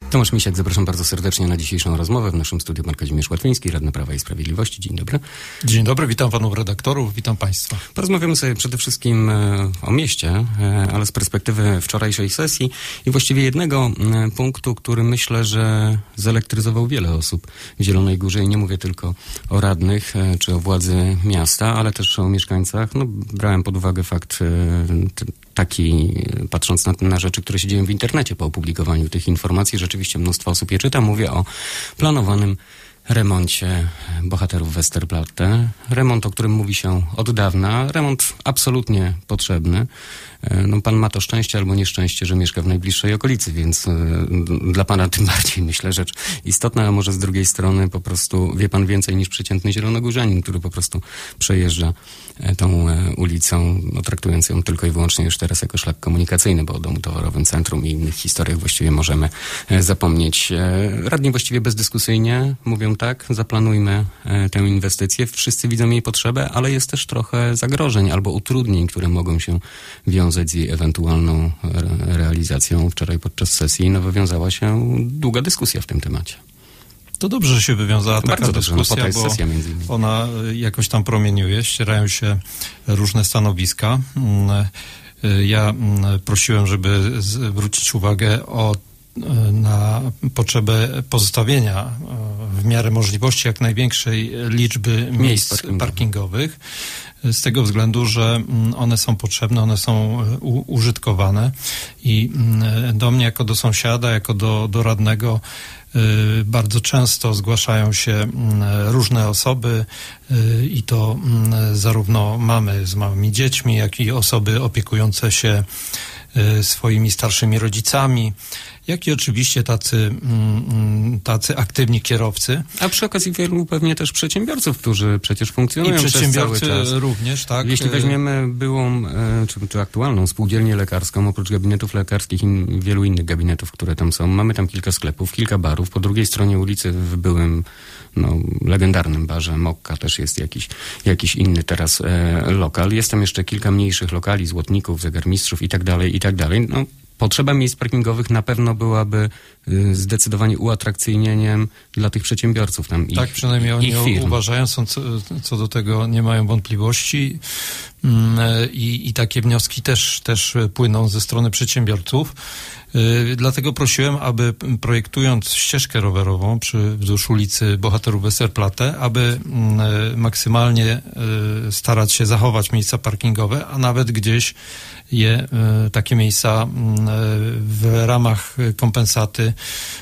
Tomasz Misiak, zapraszam bardzo serdecznie na dzisiejszą rozmowę. W naszym studiu pan Kazimierz Łatwiński, radny Prawa i Sprawiedliwości. Dzień dobry. Dzień dobry, witam panów redaktorów, witam państwa. Porozmawiamy sobie przede wszystkim o mieście, ale z perspektywy wczorajszej sesji i właściwie jednego punktu, który myślę, że zelektryzował wiele osób w Zielonej Górze i nie mówię tylko o radnych czy o władzy miasta, ale też o mieszkańcach. No, brałem pod uwagę fakt taki, patrząc na rzeczy, które się dzieją w internecie po opublikowaniu tych informacji, rzeczywiście mnóstwo osób je czyta. Mówię o planowanym remoncie bohaterów Westerplatte. Remont, o którym mówi się od dawna. Remont absolutnie potrzebny. No, pan ma to szczęście albo nieszczęście, że mieszka w najbliższej okolicy, więc dla pana tym bardziej myślę rzecz istotna, a może z drugiej strony po prostu wie pan więcej niż przeciętny zielonogórzanin, który po prostu przejeżdża tą ulicą, no, traktując ją tylko i wyłącznie już teraz jako szlak komunikacyjny, bo o domu towarowym, centrum i innych historiach właściwie możemy zapomnieć. Radni właściwie bezdyskusyjnie mówią tak, zaplanujmy tę inwestycję, wszyscy widzą jej potrzebę, ale jest też trochę zagrożeń albo utrudnień, które mogą się wiązać z jej ewentualną realizacją. Wczoraj podczas sesji wywiązała się długa dyskusja w tym temacie. To dobrze, że się wywiązała taka dyskusja, bo ona jakoś tam promieniuje, ścierają się różne stanowiska. Ja prosiłem, żeby zwrócić uwagę na potrzebę pozostawienia w miarę możliwości jak największej liczby miejsc parkingowych. Z tego względu, że one są potrzebne, one są użytkowane i do mnie jako do sąsiada, jako do radnego bardzo często zgłaszają się różne osoby i to zarówno mamy z małymi dziećmi, jak i osoby opiekujące się swoimi starszymi rodzicami, jak i oczywiście tacy aktywni kierowcy. A przy okazji wielu pewnie też przedsiębiorców, którzy przecież funkcjonują przez cały czas. Również, tak. Jeśli weźmiemy byłą czy aktualną spółdzielnię lekarską, oprócz gabinetów lekarskich i wielu innych gabinetów, które tam są, mamy tam kilka sklepów, kilka barów. Po drugiej stronie ulicy w byłym legendarnym barze Mokka też jest jakiś inny teraz lokal. Jest tam jeszcze kilka mniejszych lokali, złotników, zegarmistrzów i tak dalej. No, potrzeba miejsc parkingowych na pewno byłaby zdecydowanie uatrakcyjnieniem dla tych przedsiębiorców tam. Tak, przynajmniej oni uważają, co do tego nie mają wątpliwości i takie wnioski też płyną ze strony przedsiębiorców. Dlatego prosiłem, aby projektując ścieżkę rowerową wzdłuż ulicy Bohaterów Westerplatte, aby maksymalnie starać się zachować miejsca parkingowe, a nawet gdzieś takie miejsca w ramach kompensaty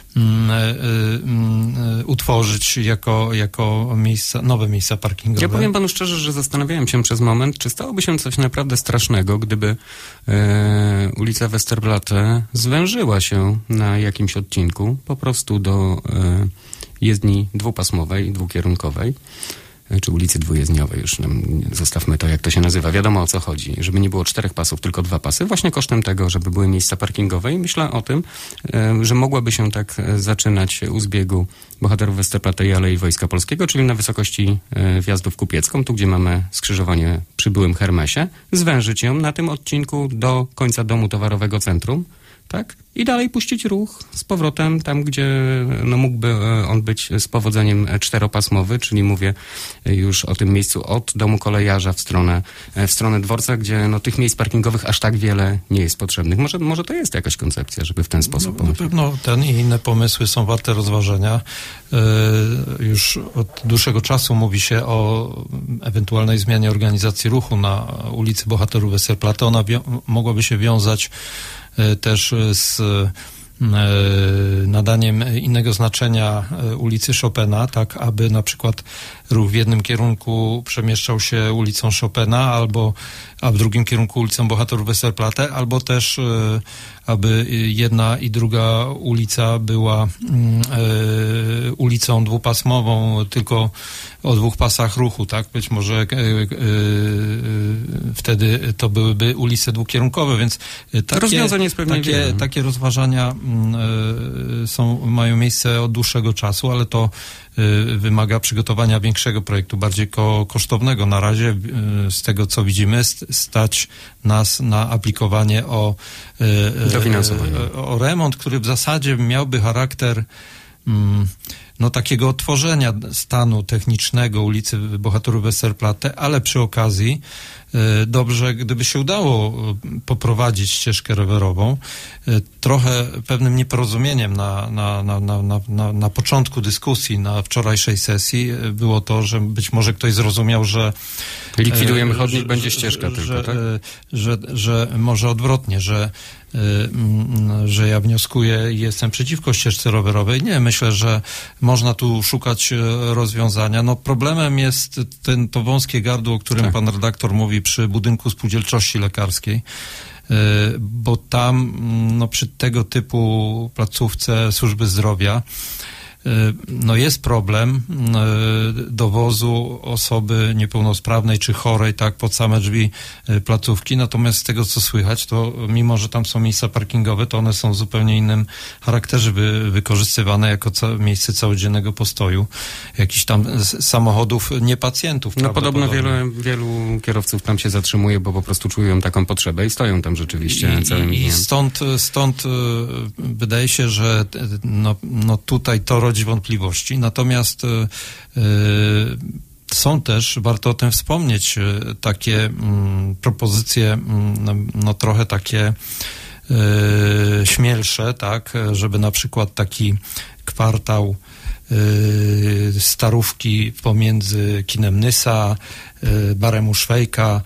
utworzyć jako nowe miejsca parkingowe. Ja powiem panu szczerze, że zastanawiałem się przez moment, czy stałoby się coś naprawdę strasznego, gdyby ulica Westerplatte zwężyła się na jakimś odcinku po prostu do jezdni dwupasmowej, dwukierunkowej, czy ulicy dwujezdniowej, już zostawmy to, jak to się nazywa. Wiadomo, o co chodzi. Żeby nie było 4 pasów, tylko 2 pasy, właśnie kosztem tego, żeby były miejsca parkingowe. I myślę o tym, że mogłaby się tak zaczynać u zbiegu Bohaterów Westerplatte i Alei Wojska Polskiego, czyli na wysokości wjazdu w Kupiecką, tu gdzie mamy skrzyżowanie przy byłym Hermesie, zwężyć ją na tym odcinku do końca domu towarowego centrum, tak? I dalej puścić ruch z powrotem tam, gdzie mógłby on być z powodzeniem 4-pasmowy, czyli mówię już o tym miejscu od domu kolejarza w stronę dworca, gdzie tych miejsc parkingowych aż tak wiele nie jest potrzebnych. Może to jest jakaś koncepcja, żeby w ten sposób Na pewno ten i inne pomysły są warte rozważenia. Już od dłuższego czasu mówi się o ewentualnej zmianie organizacji ruchu na ulicy Bohaterów Westerplatte. Ona mogłaby się wiązać też z nadaniem innego znaczenia ulicy Chopina, tak aby na przykład ruch w jednym kierunku przemieszczał się ulicą Chopina, a w drugim kierunku ulicą Bohaterów Westerplatte, albo też aby jedna i druga ulica była ulicą dwupasmową, tylko o 2 pasach ruchu, tak? Być może wtedy to byłyby ulice dwukierunkowe, więc rozwiązanie jest pewnie takie rozważania mają miejsce od dłuższego czasu, ale to wymaga przygotowania większego projektu, bardziej kosztownego. Na razie z tego, co widzimy, stać nas na aplikowanie o remont, który w zasadzie miałby charakter takiego otworzenia stanu technicznego ulicy Bohaterów Westerplatte, ale przy okazji dobrze, gdyby się udało poprowadzić ścieżkę rowerową. Trochę pewnym nieporozumieniem na początku dyskusji, na wczorajszej sesji było to, że być może ktoś zrozumiał, że likwidujemy chodnik, będzie ścieżka tylko, tak? Że może odwrotnie, że ja wnioskuję i jestem przeciwko ścieżce rowerowej. Nie, myślę, że można tu szukać rozwiązania. Problemem jest to wąskie gardło, o którym pan redaktor mówi przy budynku spółdzielczości lekarskiej, bo tam przy tego typu placówce służby zdrowia jest problem dowozu osoby niepełnosprawnej czy chorej, tak, pod same drzwi placówki, natomiast z tego, co słychać, to mimo, że tam są miejsca parkingowe, to one są w zupełnie innym charakterze wykorzystywane jako miejsce całodziennego postoju jakichś tam samochodów, nie pacjentów. Podobno wielu kierowców tam się zatrzymuje, bo po prostu czują taką potrzebę i stoją tam rzeczywiście całymi dniem. I stąd wydaje się, że tutaj to rodzi wątpliwości. Natomiast są też, warto o tym wspomnieć, takie propozycje, trochę takie śmielsze, tak, żeby na przykład taki kwartał Starówki pomiędzy kinem Nysa, barem u Szwejka,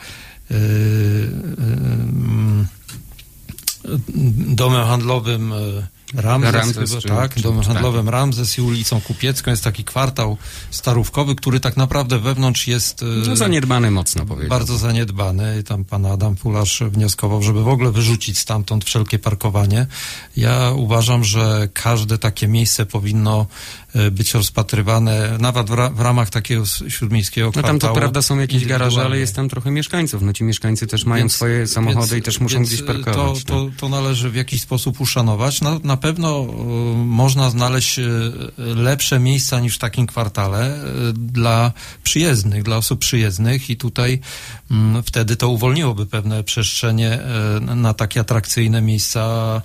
domem handlowym Ramzes, domem handlowym Ramzes i ulicą Kupiecką jest taki kwartał starówkowy, który tak naprawdę wewnątrz jest zaniedbany mocno, powiedział. Bardzo zaniedbany. I tam pan Adam Fularz wnioskował, żeby w ogóle wyrzucić stamtąd wszelkie parkowanie. Ja uważam, że każde takie miejsce powinno być rozpatrywane nawet w ramach takiego śródmiejskiego kwartału. Tam to prawda są jakieś garaże, ale jest tam trochę mieszkańców. Ci mieszkańcy też mają swoje samochody i też muszą gdzieś parkować. To należy w jakiś sposób uszanować. Na pewno można znaleźć lepsze miejsca niż w takim kwartale dla przyjezdnych, dla osób przyjezdnych i tutaj wtedy to uwolniłoby pewne przestrzenie na takie atrakcyjne miejsca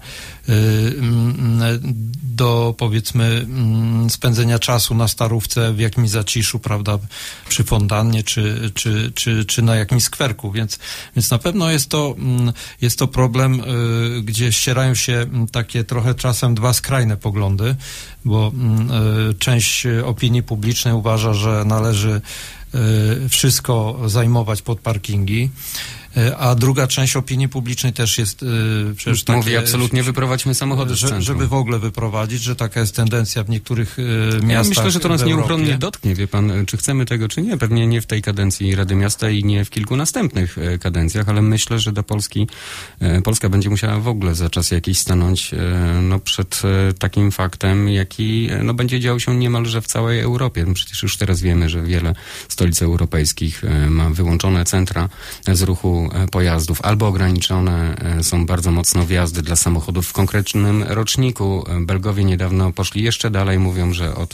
do, powiedzmy, spędzenia czasu na Starówce w jakimś zaciszu, prawda, przy fontannie czy na jakimś skwerku, więc na pewno jest to problem, gdzie ścierają się takie trochę czasem dwa skrajne poglądy, bo część opinii publicznej uważa, że należy wszystko zajmować pod parkingi, a druga część opinii publicznej też jest przecież takie... Mówi absolutnie wyprowadźmy samochody z centrum. Żeby w ogóle wyprowadzić, że taka jest tendencja w niektórych miastach. Ja myślę, że to nas nieuchronnie dotknie, wie pan, czy chcemy tego, czy nie. Pewnie nie w tej kadencji Rady Miasta i nie w kilku następnych kadencjach, ale myślę, że do Polska będzie musiała w ogóle za czas jakiś stanąć przed takim faktem, jaki będzie działo się niemalże w całej Europie. Przecież już teraz wiemy, że wiele stolic europejskich ma wyłączone centra z ruchu pojazdów, albo ograniczone są bardzo mocno wjazdy dla samochodów w konkretnym roczniku. Belgowie niedawno poszli jeszcze dalej, mówią, że od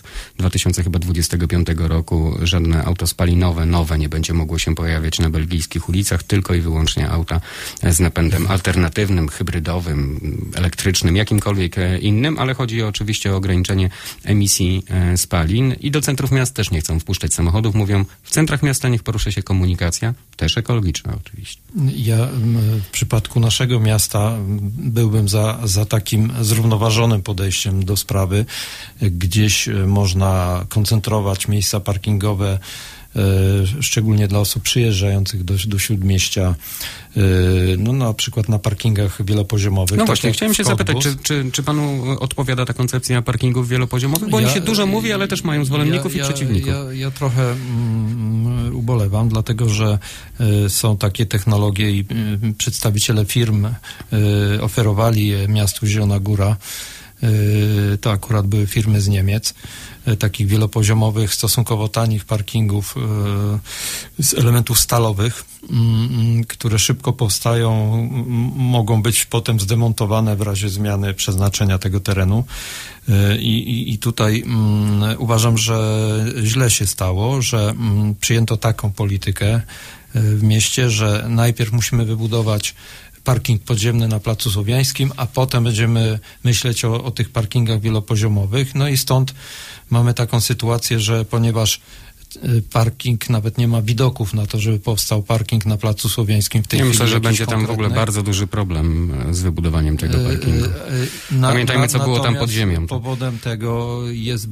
2025 roku żadne auto spalinowe, nowe nie będzie mogło się pojawiać na belgijskich ulicach, tylko i wyłącznie auta z napędem alternatywnym, hybrydowym, elektrycznym, jakimkolwiek innym, ale chodzi oczywiście o ograniczenie emisji spalin i do centrów miast też nie chcą wpuszczać samochodów. Mówią, w centrach miasta niech porusza się komunikacja, też ekologiczna oczywiście. Ja w przypadku naszego miasta byłbym za takim zrównoważonym podejściem do sprawy. Gdzieś można koncentrować miejsca parkingowe, szczególnie dla osób przyjeżdżających do Śródmieścia, na przykład na parkingach wielopoziomowych. No właśnie, chciałem się zapytać, czy panu odpowiada ta koncepcja parkingów wielopoziomowych? Bo o nich się dużo mówi, ale też mają zwolenników i przeciwników. Ja trochę ubolewam, dlatego że są takie technologie i przedstawiciele firm oferowali je miastu Zielona Góra. To akurat były firmy z Niemiec, takich wielopoziomowych, stosunkowo tanich parkingów z elementów stalowych, które szybko powstają, mogą być potem zdemontowane w razie zmiany przeznaczenia tego terenu. I tutaj uważam, że źle się stało, że przyjęto taką politykę w mieście, że najpierw musimy wybudować parking podziemny na Placu Słowiańskim, a potem będziemy myśleć o tych parkingach wielopoziomowych. No i stąd mamy taką sytuację, że ponieważ parking nawet nie ma widoków na to, żeby powstał parking na Placu Słowiańskim w tej chwili. Myślę, że będzie tam w ogóle bardzo duży problem z wybudowaniem tego parkingu. Pamiętajmy, co było tam pod ziemią. Powodem tego jest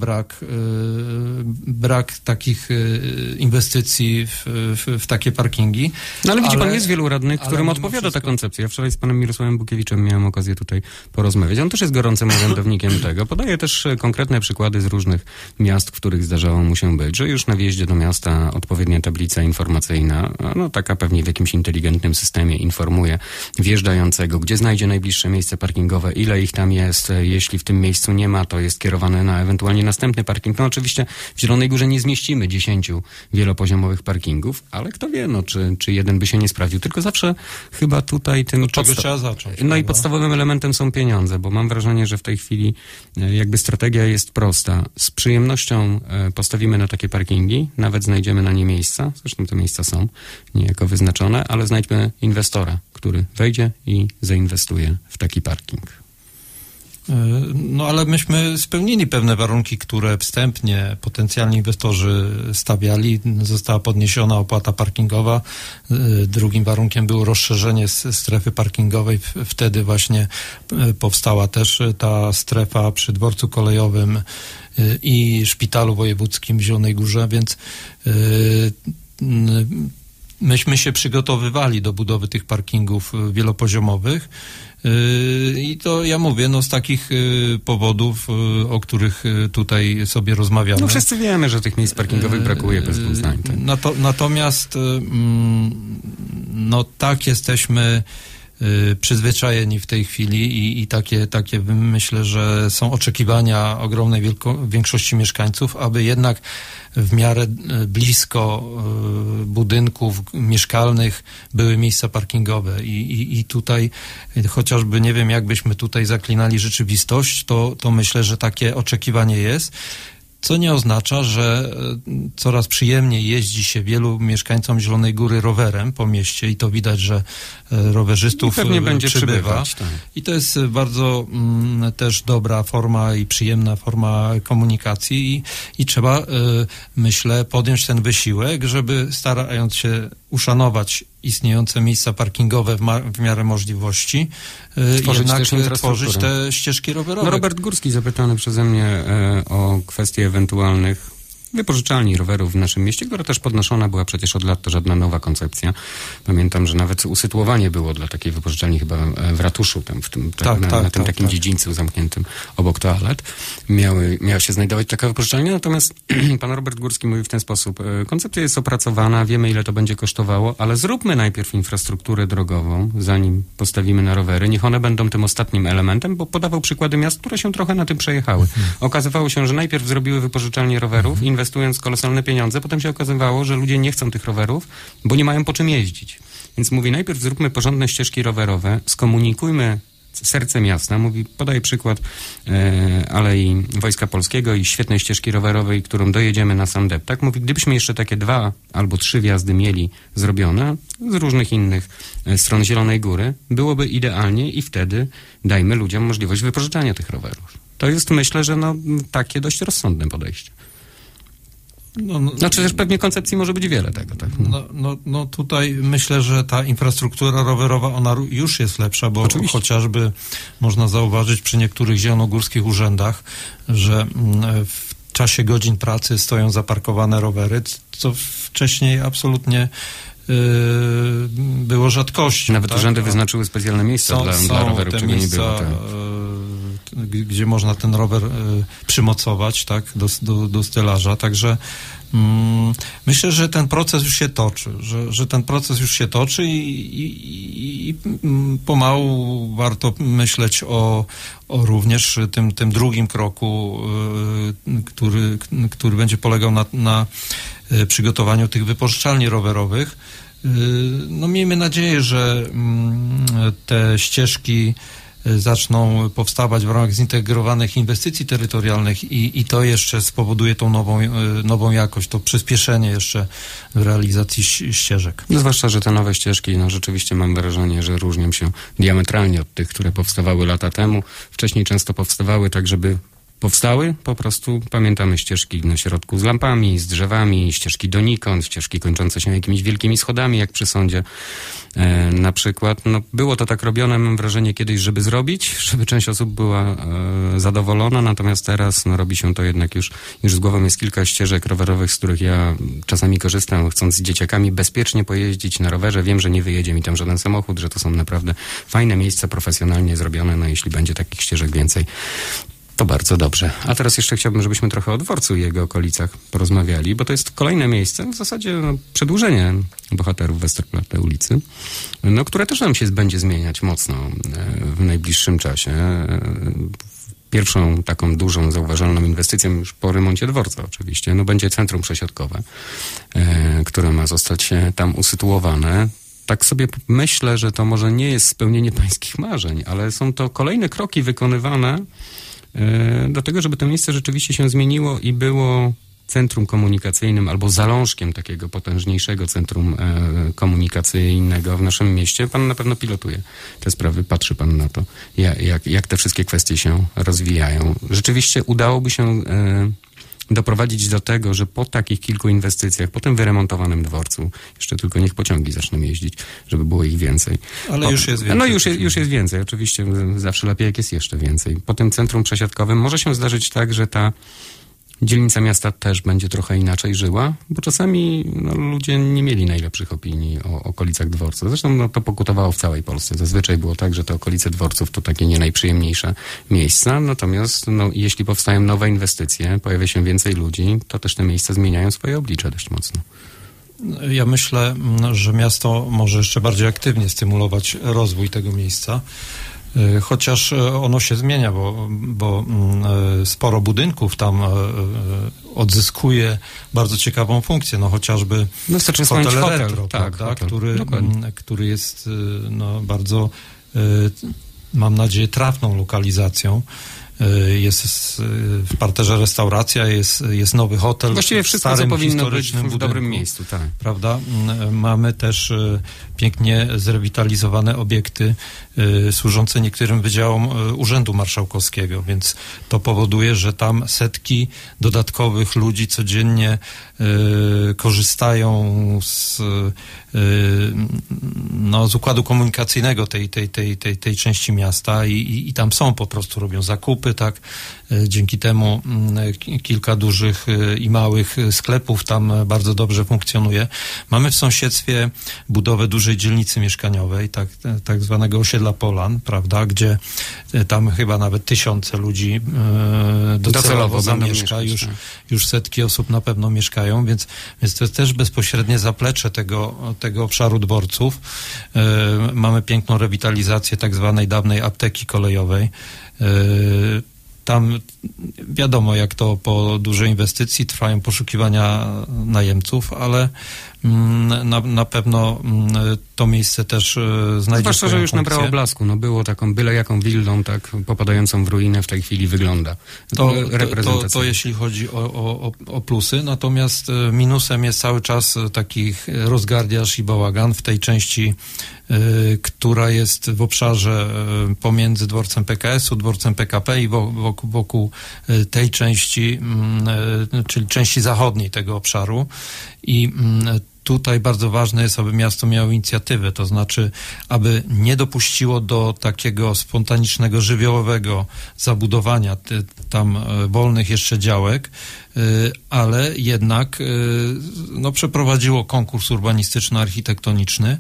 brak takich inwestycji w takie parkingi. No ale widzi pan, jest wielu radnych, którym odpowiada ta koncepcja. Ja wczoraj z panem Mirosławem Bukiewiczem miałem okazję tutaj porozmawiać. On też jest gorącym orędownikiem tego. Podaje też konkretne przykłady z różnych miast, w których zdarzało mu się być, że już na wjeździe do miasta odpowiednia tablica informacyjna, no taka pewnie w jakimś inteligentnym systemie informuje wjeżdżającego, gdzie znajdzie najbliższe miejsce parkingowe, ile ich tam jest, jeśli w tym miejscu nie ma, to jest kierowane na ewentualnie następny parking. No oczywiście w Zielonej Górze nie zmieścimy 10 wielopoziomowych parkingów, ale kto wie, no czy jeden by się nie sprawdził, tylko zawsze chyba tutaj tym... Czego trzeba zacząć? No i podstawowym elementem są pieniądze, bo mam wrażenie, że w tej chwili jakby strategia jest prosta. Z przyjemnością postawimy na takie parkingi, nawet znajdziemy na nie miejsca, zresztą te miejsca są niejako wyznaczone, ale znajdźmy inwestora, który wejdzie i zainwestuje w taki parking. No ale myśmy spełnili pewne warunki, które wstępnie potencjalni inwestorzy stawiali. Została podniesiona opłata parkingowa. Drugim warunkiem było rozszerzenie strefy parkingowej. Wtedy właśnie powstała też ta strefa przy dworcu kolejowym i szpitalu wojewódzkim w Zielonej Górze, więc myśmy się przygotowywali do budowy tych parkingów wielopoziomowych. I to ja mówię, no z takich powodów, o których tutaj sobie rozmawiamy. No wszyscy wiemy, że tych miejsc parkingowych brakuje bez dwóch zdań. Natomiast no tak jesteśmy przyzwyczajeni w tej chwili i takie myślę, że są oczekiwania ogromnej większości mieszkańców, aby jednak w miarę blisko budynków mieszkalnych były miejsca parkingowe i tutaj chociażby nie wiem, jakbyśmy tutaj zaklinali rzeczywistość, to myślę, że takie oczekiwanie jest. Co nie oznacza, że coraz przyjemniej jeździ się wielu mieszkańcom Zielonej Góry rowerem po mieście i to widać, że rowerzystów pewnie będzie przybywa. Tak. I to jest bardzo też dobra forma i przyjemna forma komunikacji i trzeba, myślę, podjąć ten wysiłek, żeby starając się uszanować istniejące miejsca parkingowe w miarę możliwości, jednak tworzyć te ścieżki rowerowe. No Robert Górski, zapytany przeze mnie o kwestie ewentualnych wypożyczalni rowerów w naszym mieście, która też podnoszona była przecież od lat, to żadna nowa koncepcja. Pamiętam, że nawet usytuowanie było dla takiej wypożyczalni chyba w ratuszu, tam, na tym takim dziedzińcu zamkniętym obok toalet. Miała się znajdować taka wypożyczalnia, natomiast pan Robert Górski mówi w ten sposób, koncepcja jest opracowana, wiemy ile to będzie kosztowało, ale zróbmy najpierw infrastrukturę drogową, zanim postawimy na rowery, niech one będą tym ostatnim elementem, bo podawał przykłady miast, które się trochę na tym przejechały. Okazywało się, że najpierw zrobiły wypożyczalnie rowerów, inwestując kolosalne pieniądze, potem się okazywało, że ludzie nie chcą tych rowerów, bo nie mają po czym jeździć. Więc mówi, najpierw zróbmy porządne ścieżki rowerowe, skomunikujmy serce miasta. Mówi, podaje przykład Alei Wojska Polskiego i świetnej ścieżki rowerowej, którą dojedziemy na sam deptak. Mówi, gdybyśmy jeszcze takie 2 albo 3 wjazdy mieli zrobione z różnych innych stron Zielonej Góry, byłoby idealnie i wtedy dajmy ludziom możliwość wypożyczania tych rowerów. To jest, myślę, że takie dość rozsądne podejście. Znaczy też pewnie koncepcji może być wiele tego, tak? No tutaj myślę, że ta infrastruktura rowerowa, ona już jest lepsza, bo oczywiście. Chociażby można zauważyć przy niektórych zielonogórskich urzędach, że w czasie godzin pracy stoją zaparkowane rowery, co wcześniej absolutnie było rzadkością. Nawet urzędy wyznaczyły specjalne miejsca dla rowerów, czego nie było. Tak. Gdzie można ten rower przymocować, tak, do stelaża. Także myślę, że ten proces już się toczy, że ten proces już się toczy i pomału warto myśleć o również tym drugim kroku, który będzie polegał na przygotowaniu tych wypożyczalni rowerowych. No miejmy nadzieję, że te ścieżki zaczną powstawać w ramach zintegrowanych inwestycji terytorialnych i to jeszcze spowoduje tą nową jakość, to przyspieszenie jeszcze w realizacji ścieżek. No, zwłaszcza, że te nowe ścieżki, no rzeczywiście mam wrażenie, że różnią się diametralnie od tych, które powstawały lata temu. Wcześniej często powstawały tak, żeby powstały, po prostu pamiętamy ścieżki na środku z lampami, z drzewami, ścieżki donikąd, ścieżki kończące się jakimiś wielkimi schodami, jak przy sądzie na przykład. No, było to tak robione, mam wrażenie, kiedyś, żeby zrobić, żeby część osób była zadowolona, natomiast teraz no, robi się to jednak już z głową. Jest kilka ścieżek rowerowych, z których ja czasami korzystam, chcąc z dzieciakami bezpiecznie pojeździć na rowerze. Wiem, że nie wyjedzie mi tam żaden samochód, że to są naprawdę fajne miejsca, profesjonalnie zrobione, no jeśli będzie takich ścieżek więcej, to bardzo dobrze. A teraz jeszcze chciałbym, żebyśmy trochę o dworcu i jego okolicach porozmawiali, bo to jest kolejne miejsce, w zasadzie no, przedłużenie bohaterów Westerplatte ulicy, no, które też nam się będzie zmieniać mocno w najbliższym czasie. Pierwszą taką dużą, zauważalną inwestycją już po remoncie dworca oczywiście, no, będzie centrum przesiadkowe, które ma zostać tam usytuowane. Tak sobie myślę, że to może nie jest spełnienie pańskich marzeń, ale są to kolejne kroki wykonywane do tego, żeby to miejsce rzeczywiście się zmieniło i było centrum komunikacyjnym albo zalążkiem takiego potężniejszego centrum komunikacyjnego w naszym mieście. Pan na pewno pilotuje te sprawy, patrzy pan na to, jak te wszystkie kwestie się rozwijają. Rzeczywiście udałoby się doprowadzić do tego, że po takich kilku inwestycjach, po tym wyremontowanym dworcu, jeszcze tylko niech pociągi zaczną jeździć, żeby było ich więcej. Ale już jest więcej. No już jest więcej, oczywiście zawsze lepiej, jak jest jeszcze więcej. Po tym centrum przesiadkowym może się zdarzyć tak, że ta dzielnica miasta też będzie trochę inaczej żyła, bo czasami no, ludzie nie mieli najlepszych opinii o okolicach dworca. Zresztą no, to pokutowało w całej Polsce. Zazwyczaj było tak, że te okolice dworców to takie nie najprzyjemniejsze miejsca, natomiast no, jeśli powstają nowe inwestycje, pojawia się więcej ludzi, to też te miejsca zmieniają swoje oblicze dość mocno. Ja myślę, że miasto może jeszcze bardziej aktywnie stymulować rozwój tego miejsca. Chociaż ono się zmienia, bo sporo budynków tam odzyskuje bardzo ciekawą funkcję, no chociażby hotel Retro, prawda, hotel. Który jest no, bardzo, mam nadzieję, trafną lokalizacją. Jest w parterze restauracja, jest nowy hotel. Właściwie wszystko, co powinno być w dobrym miejscu, tak. Prawda? Mamy też pięknie zrewitalizowane obiekty służące niektórym wydziałom Urzędu Marszałkowskiego, więc to powoduje, że tam setki dodatkowych ludzi codziennie korzystają z układu komunikacyjnego tej części miasta i tam są, po prostu robią zakupy, tak. Dzięki temu kilka dużych i małych sklepów tam bardzo dobrze funkcjonuje. Mamy w sąsiedztwie budowę dużej dzielnicy mieszkaniowej, tak zwanego osiedla Polan, prawda, gdzie tam chyba nawet tysiące ludzi docelowo zamieszka, już setki osób na pewno mieszkają, więc to jest też bezpośrednie zaplecze tego obszaru dworców. Mamy piękną rewitalizację tak zwanej dawnej apteki kolejowej. Tam wiadomo, jak to po dużej inwestycji trwają poszukiwania najemców, ale na pewno to miejsce też znajdzie zwłaszcza, że już nabrało blasku. No było taką byle jaką willą, tak popadającą w ruinę w tej chwili wygląda. To jeśli chodzi o plusy, natomiast minusem jest cały czas taki rozgardiaż i bałagan w tej części, która jest w obszarze pomiędzy dworcem PKS-u, dworcem PKP i wokół tej części, czyli części zachodniej tego obszaru. I tutaj bardzo ważne jest, aby miasto miało inicjatywę, to znaczy, aby nie dopuściło do takiego spontanicznego, żywiołowego zabudowania tam wolnych jeszcze działek, ale jednak przeprowadziło konkurs urbanistyczno-architektoniczny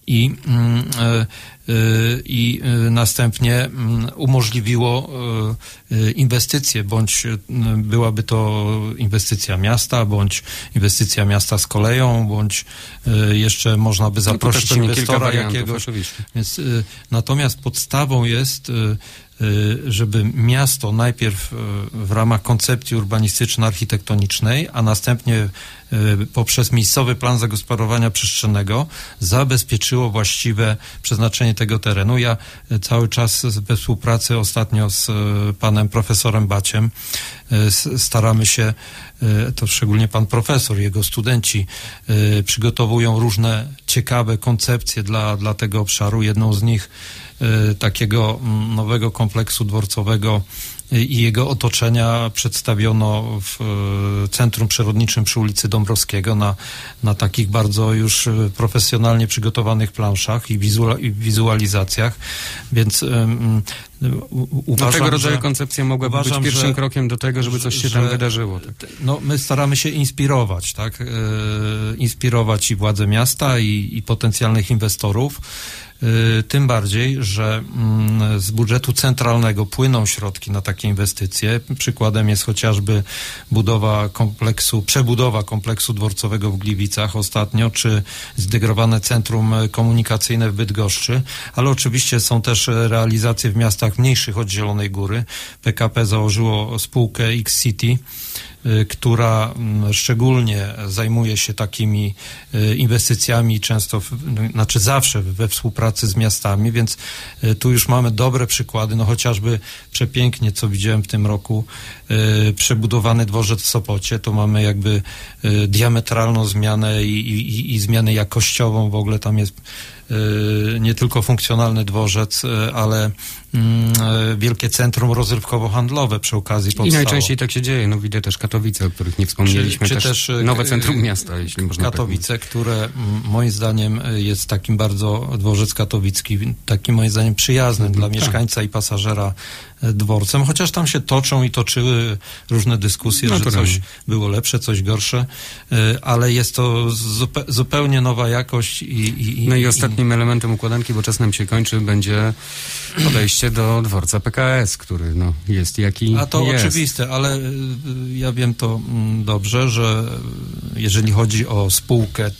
i następnie umożliwiło inwestycje, bądź byłaby to inwestycja miasta, bądź inwestycja miasta z koleją, bądź jeszcze można by zaprosić inwestora jakiegoś. Więc, natomiast podstawą jest, żeby miasto najpierw w ramach koncepcji urbanistyczno-architektonicznej, a następnie poprzez miejscowy plan zagospodarowania przestrzennego zabezpieczyło właściwe przeznaczenie tego terenu. Ja cały czas we współpracy ostatnio z panem profesorem Baciem staramy się, to szczególnie pan profesor, jego studenci przygotowują różne ciekawe koncepcje dla tego obszaru. Jedną z nich takiego nowego kompleksu dworcowego i jego otoczenia przedstawiono w Centrum Przyrodniczym przy ulicy Dąbrowskiego na takich bardzo już profesjonalnie przygotowanych planszach i wizualizacjach, więc uważam, tego rodzaju koncepcja mogłaby być pierwszym krokiem do tego, żeby coś się tam wydarzyło. Tak. No, my staramy się inspirować, tak? Inspirować i władze miasta i potencjalnych inwestorów. Tym bardziej, że z budżetu centralnego płyną środki na takie inwestycje. Przykładem jest chociażby przebudowa kompleksu dworcowego w Gliwicach ostatnio, czy zintegrowane centrum komunikacyjne w Bydgoszczy, ale oczywiście są też realizacje w miastach mniejszych od Zielonej Góry. PKP założyło spółkę X-City, która szczególnie zajmuje się takimi inwestycjami zawsze we współpracy z miastami, więc tu już mamy dobre przykłady, no chociażby przepięknie, co widziałem w tym roku, przebudowany dworzec w Sopocie, to mamy jakby diametralną zmianę i zmianę jakościową, w ogóle tam jest nie tylko funkcjonalny dworzec, ale wielkie centrum rozrywkowo-handlowe przy okazji powstało. I najczęściej tak się dzieje. No widzę też Katowice, o których nie wspomnieliśmy, też nowe centrum miasta, jeśli można Katowice, powiedzieć. które moim zdaniem jest takim bardzo, dworzec katowicki, takim moim zdaniem przyjaznym dla mieszkańca i pasażera dworcem, chociaż tam się toczyły różne dyskusje, że coś było lepsze, coś gorsze, ale jest to zupełnie nowa jakość No i ostatnim elementem układanki, bo czas nam się kończy, będzie podejście do dworca PKS, który jest jaki jest. A to oczywiste, ale ja wiem to dobrze, że jeżeli chodzi o spółkę,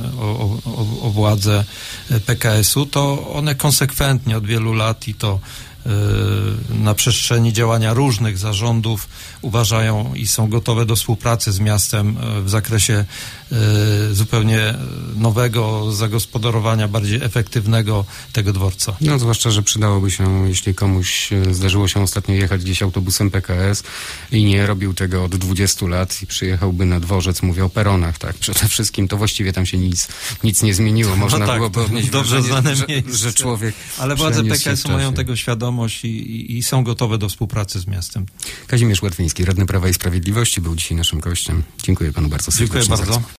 o władzę PKS-u, to one konsekwentnie od wielu lat i to na przestrzeni działania różnych zarządów uważają i są gotowe do współpracy z miastem w zakresie zupełnie nowego zagospodarowania, bardziej efektywnego tego dworca. No zwłaszcza, że przydałoby się, jeśli komuś zdarzyło się ostatnio jechać gdzieś autobusem PKS i nie robił tego od 20 lat i przyjechałby na dworzec, mówię o peronach, tak, przede wszystkim, to właściwie tam się nic nie zmieniło. Można byłoby odnieść dobrze znane że człowiek... Ale władze PKS-u mają tego świadomość i są gotowe do współpracy z miastem. Kazimierz Łatwiński, radny Prawa i Sprawiedliwości, był dzisiaj naszym gościem. Dziękuję panu bardzo serdecznie. Dziękuję bardzo.